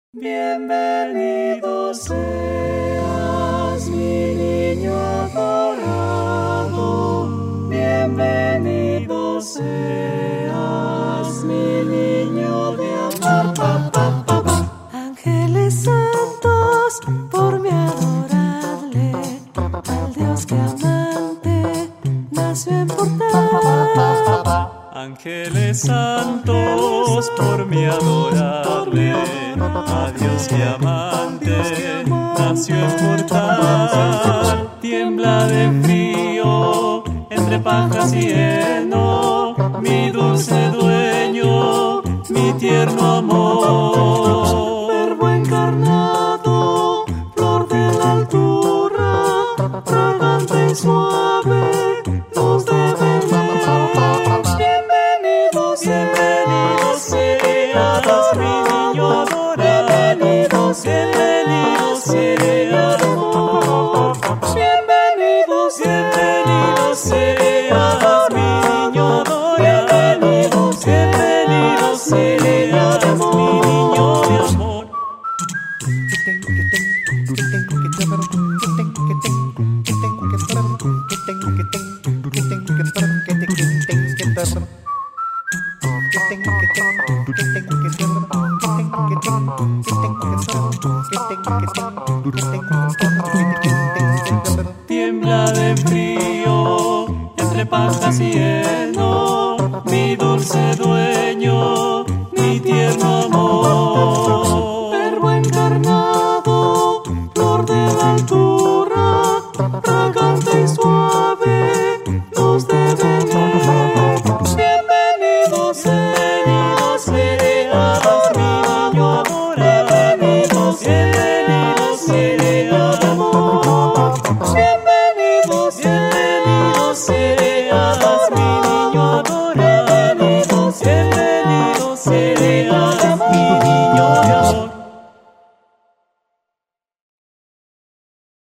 Bienvenido seas, mi niño adorado. Bienvenido seas, mi niño de amor. Ángeles santos, por mi adorarle, al Dios que amante nació en portal. Ángeles santos, por mi adorarle, a Dios que amante nació en portal. Tiembla de frío entre pajas y heno, mi dulce dueño, mi tierno amor. Verbo encarnado, flor de la altura, fragante y suave, luz de Belén. Bienvenido seas, mi niño adorado. Bienvenido seas, amor. Bienvenido seas, mi niño adorado. Bienvenido seas, mi niño de amor. Que